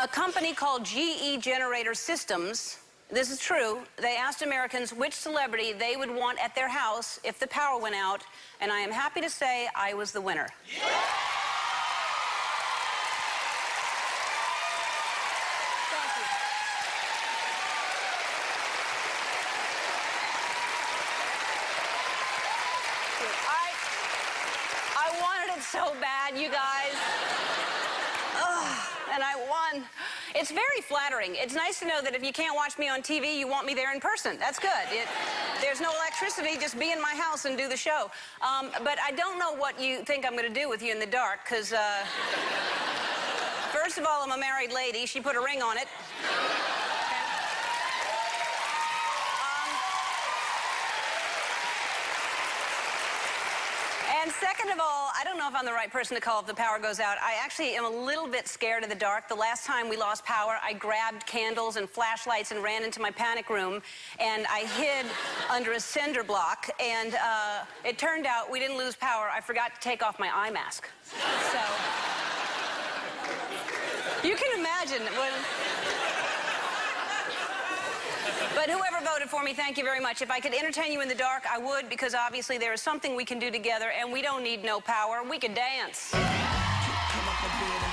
A company called GE Generator Systems, this is true, they asked Americans which celebrity they would want at their house if the power went out, and I am happy to say I was the winner. Yeah. I wanted it so bad, you guys. And I won. It's very flattering. It's nice to know that if you can't watch me on TV, you want me there in person. That's good. There's no electricity, just be in my house and do the show. But I don't know what you think I'm going to do with you in the dark, because, first of all, I'm a married lady. She put a ring on it. And second of all, I don't know if I'm the right person to call if the power goes out. I actually am a little bit scared of the dark. The last time we lost power, I grabbed candles and flashlights and ran into my panic room, and I hid under a cinder block, and it turned out we didn't lose power. I forgot to take off my eye mask. So, you can imagine when... But whoever voted for me, thank you very much. If I could entertain you in the dark, I would, because obviously there is something we can do together, and we don't need no power. We can dance.